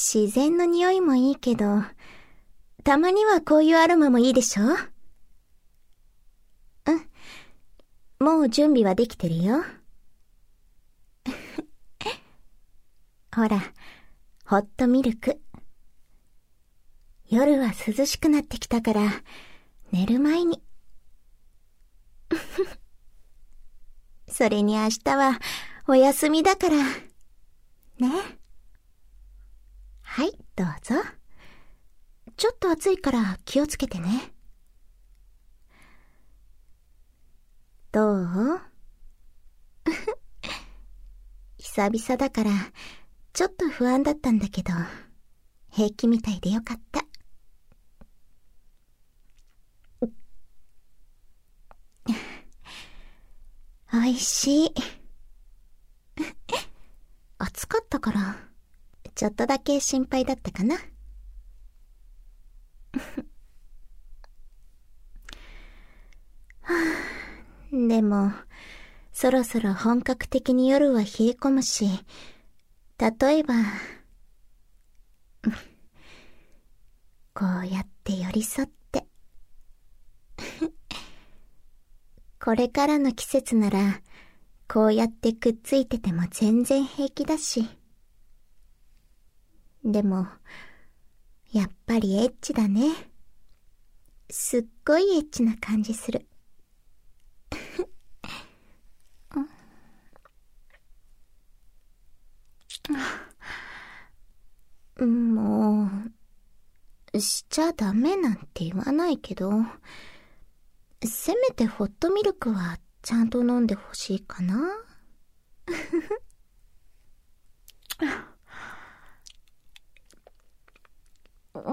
自然の匂いもいいけど、たまにはこういうアロマもいいでしょ？うん。もう準備はできてるよ。ほら、ホットミルク。夜は涼しくなってきたから、寝る前に。それに明日はお休みだから。ね。はい、どうぞ。ちょっと暑いから気をつけてね。どう？久々だから、ちょっと不安だったんだけど、平気みたいでよかった。おいしい。暑かったから、ちょっとだけ心配だったかな。でも、そろそろ本格的に夜は冷え込むし、例えば、こうやって寄り添って。これからの季節なら、こうやってくっついてても全然平気だし。でも、やっぱりエッチだね。すっごいエッチな感じする。もう、しちゃダメなんて言わないけど、せめてホットミルクはちゃんと飲んでほしいかな。うん。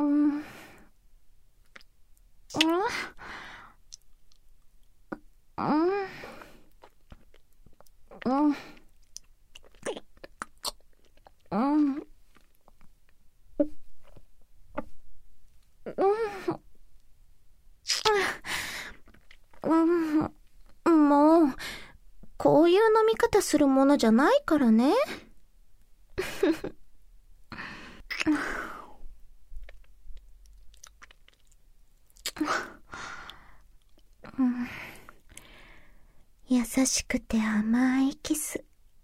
もう、こういう飲み方するものじゃないからね。優しくて甘いキス。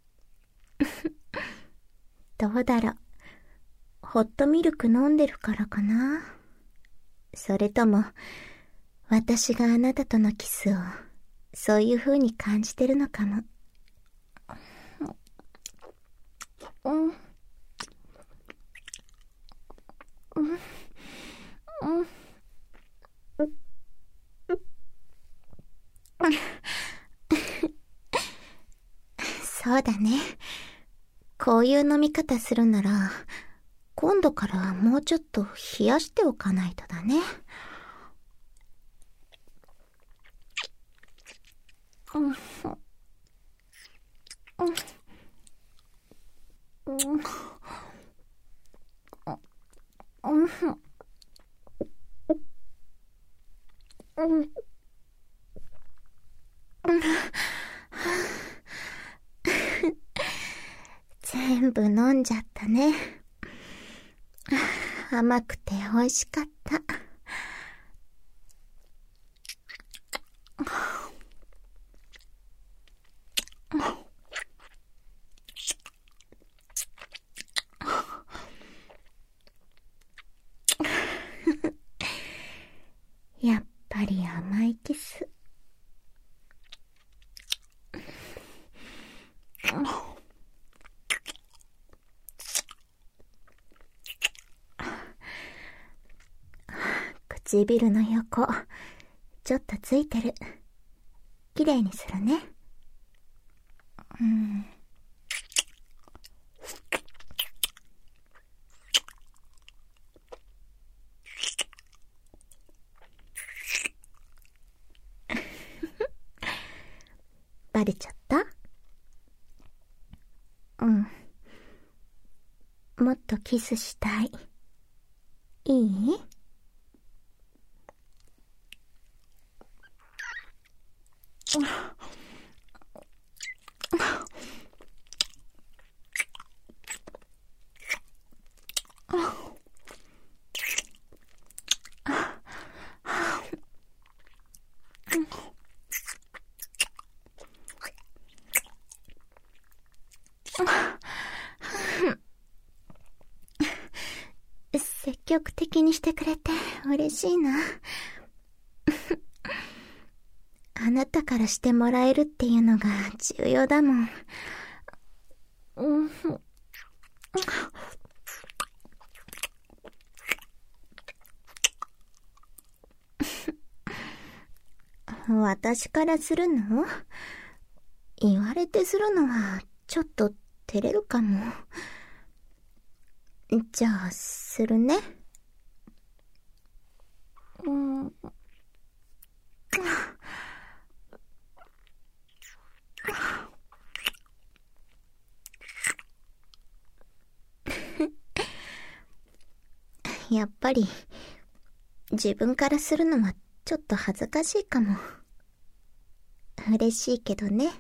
どうだろう。ホットミルク飲んでるからかな。それとも、私があなたとのキスを、そういう風に感じてるのかも。そうだね。こういう飲み方するなら、今度からはもうちょっと冷やしておかないとだね。全部飲んじゃったね。甘くて美味しかった。やっぱり甘いキス。唇の横、ちょっとついてる。きれいにするね。バレちゃった？もっとキスしたい。いい？ 積極的にしてくれて嬉しいな。あなたからしてもらえるっていうのが重要だもん。私からするの？言われてするのはちょっと照れるかも。じゃあするね。やっぱり自分からするのはちょっと恥ずかしいかも。嬉しいけどね。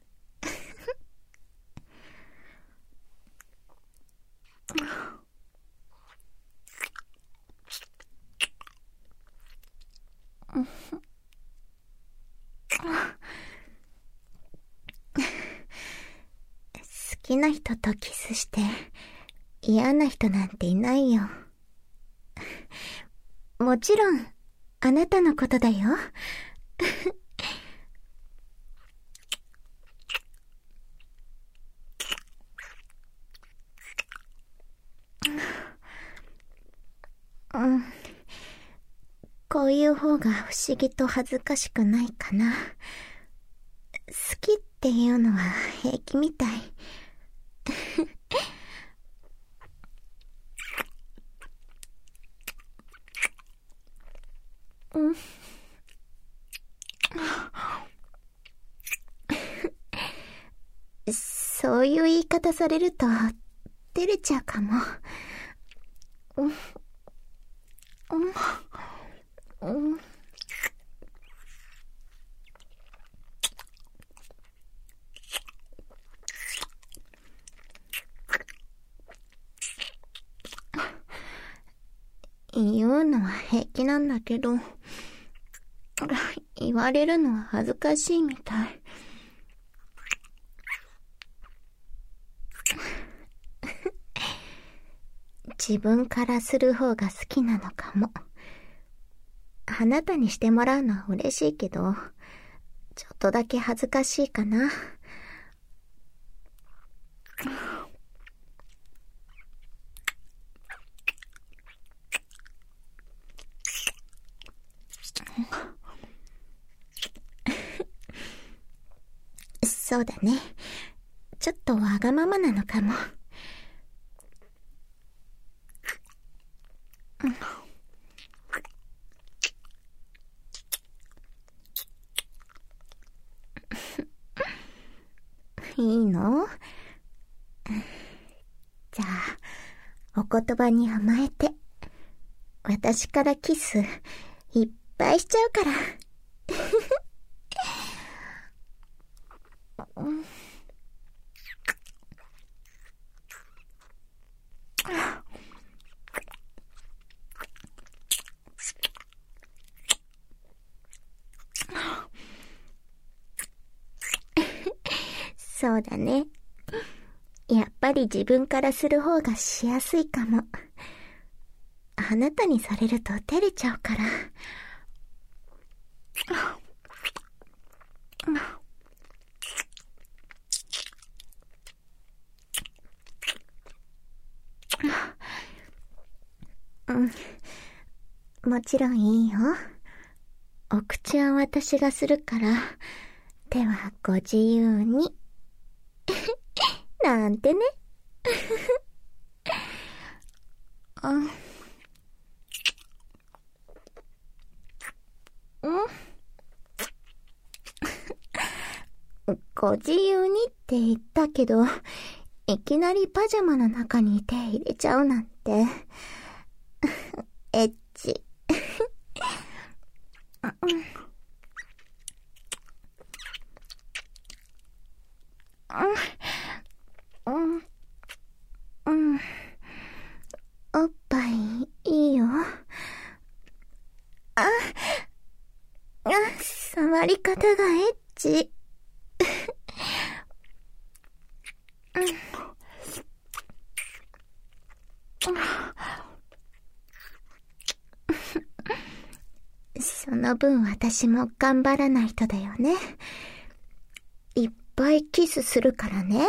好きな人とキスして嫌な人なんていないよ。もちろんあなたのことだよ。こういう方が不思議と恥ずかしくないかな。好きっていうのは平気みたい。そういう言い方されると照れちゃうかも。言うのは平気なんだけど、言われるのは恥ずかしいみたい。自分からする方が好きなのかも。あなたにしてもらうのは嬉しいけど、ちょっとだけ恥ずかしいかな。そうだね。ちょっとわがままなのかも。いいの？じゃあ、お言葉に甘えて、私からキスいっぱいしちゃうから。そうだね。やっぱり自分からする方がしやすいかも。あなたにされると照れちゃうから。もちろんいいよ。お口は私がするから、手はご自由に。なんてね。ご自由にって言ったけど、いきなりパジャマの中に手入れちゃうなんて。エッチ。オッ触り方がエッチ。その分私も頑張らないとだよね。いっぱいキスするからね。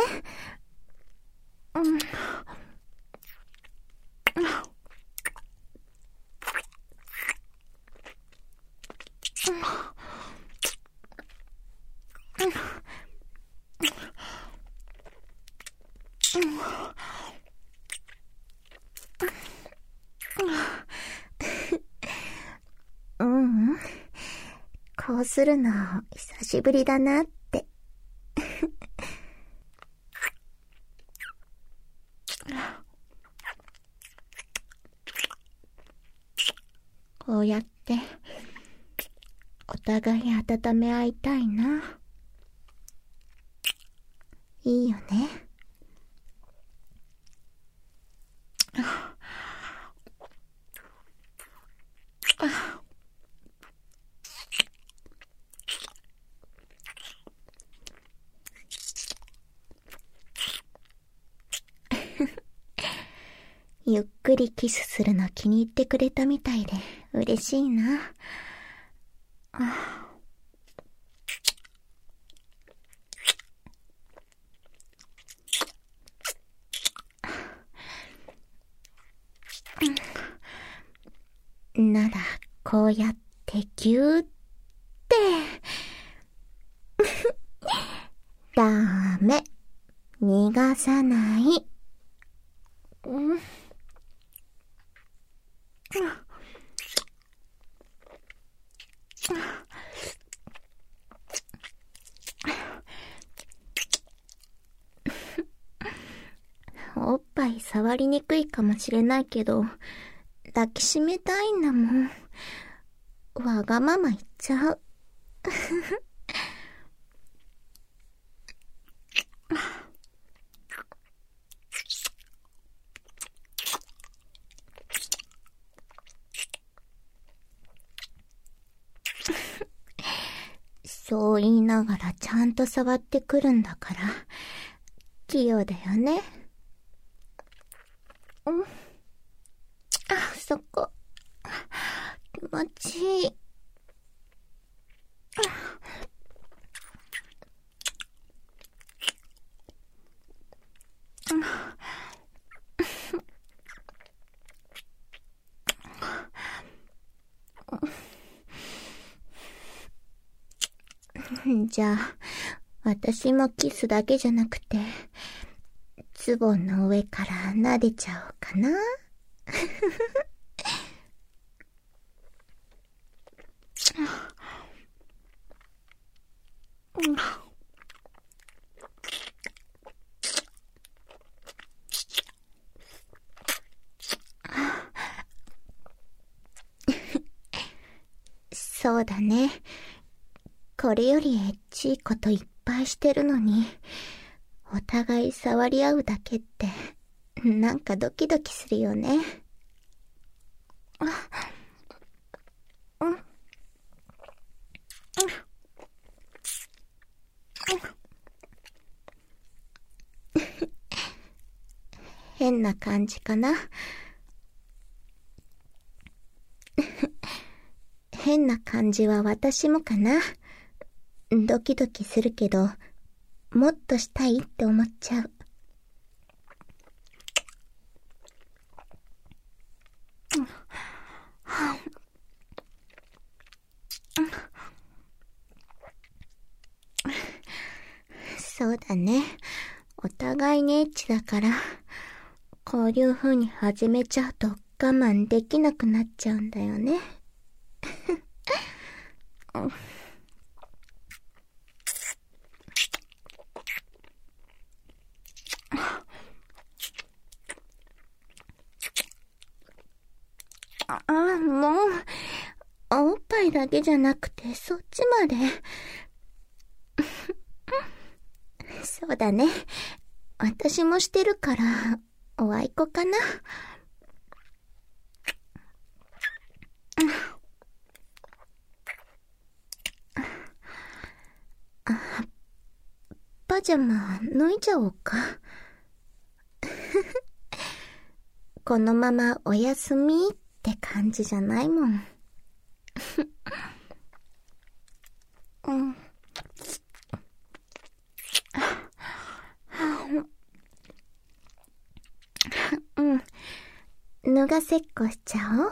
こうするの久しぶりだなって。こうやってお互い温め合いたいな。いいよね。ゆっくりキスするの気に入ってくれたみたいで嬉しいな。ならこうやってギューってダメ、逃がさない。おっぱい触りにくいかもしれないけど、抱きしめたいんだもん。わがまま言っちゃう。そう言いながらちゃんと触ってくるんだから、器用だよね。そこ。気持ちいい。じゃあ、私もキスだけじゃなくて、ズボンの上から撫でちゃおうかな。そうだね。これよりエッチいこといっぱいしてるのに、お互い触り合うだけって、なんかドキドキするよね。変な感じかな。変な感じは私もかな。ドキドキするけど、もっとしたいって思っちゃう。そうだね。お互いにエッチだから、こういう風に始めちゃうと我慢できなくなっちゃうんだよね。もう、おっぱいだけじゃなくて、そっちまで。そうだね。私もしてるから、おあいこかな。 パジャマ脱いじゃおうか。このままおやすみって感じじゃないもん。脱がせっこしちゃおう。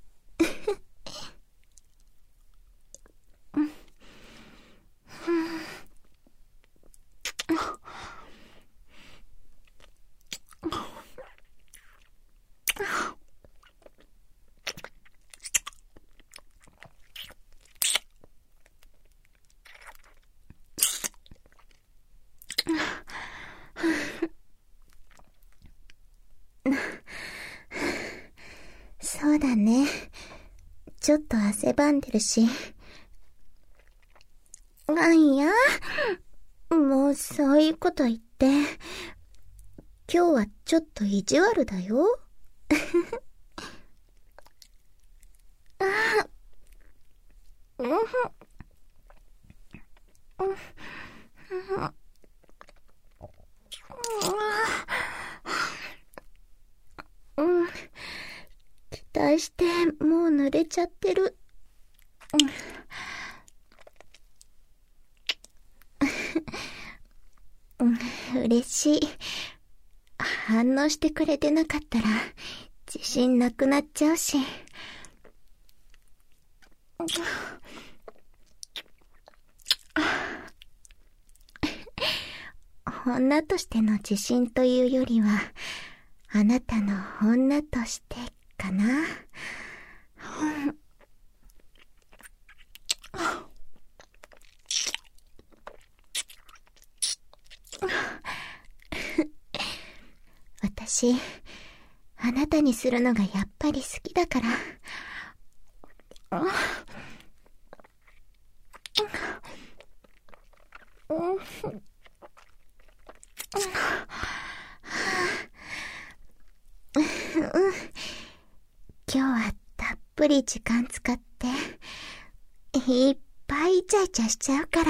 そうだね。ちょっと汗ばんでるし。いや、もうそういうこと言って。今日はちょっと意地悪だよ。期待してもう濡れちゃってる。嬉しい。反応してくれてなかったら自信なくなっちゃうし。女としての自信というよりは、あなたの女としてかな。私、あなたにするのがやっぱり好きだから。今日はたっぷり時間使っていっぱいイチャイチャしちゃうから。